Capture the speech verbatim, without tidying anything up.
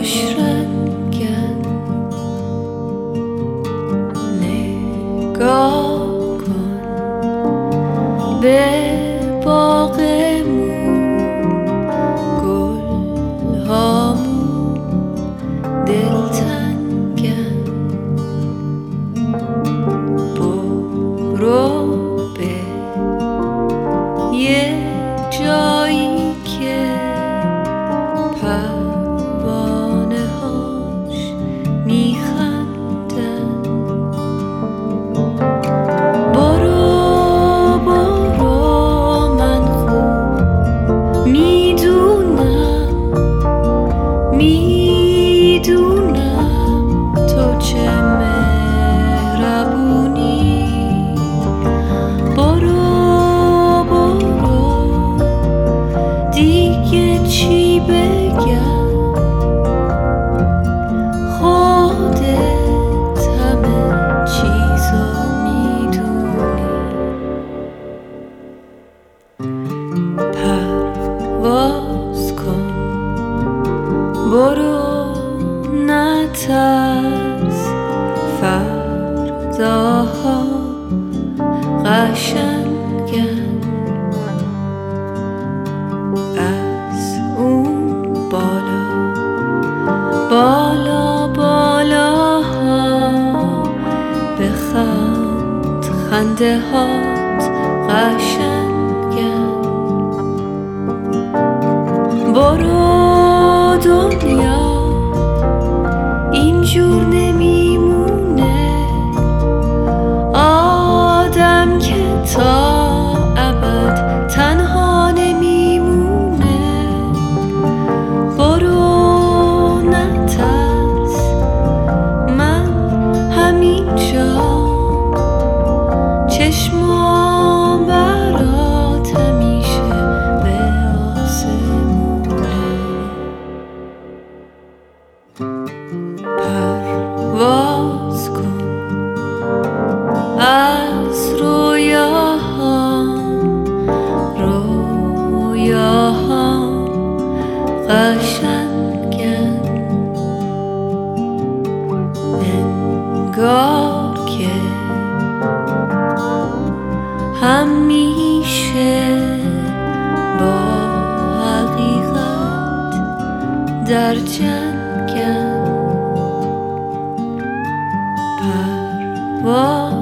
خوش رنگن. نگاه کن به باغمون، گل هامون دلتنگن. برو به یه جایی که پروانه هاش میخندن. برو برو من خوب میدونم، میدونم تو چه مهربونی. برو برو دیگه چی بگم، خودت همه چیزو میدونی. پرواز کن، برو نترس، فرداها قشنگن. از اون بالا بالا بالاها بخند، خنده هات قشنگن. برو دنیا اینجور نمیمونه، آدم که تا ابد تنها نمیمونه. برو نترس، من همینجا، چشمام برات همیشه به آسمونه. پرواز کن از رویاهام، رویاهام قشنگن. انگار که همیشه با حقیقت در جنگن. پرواز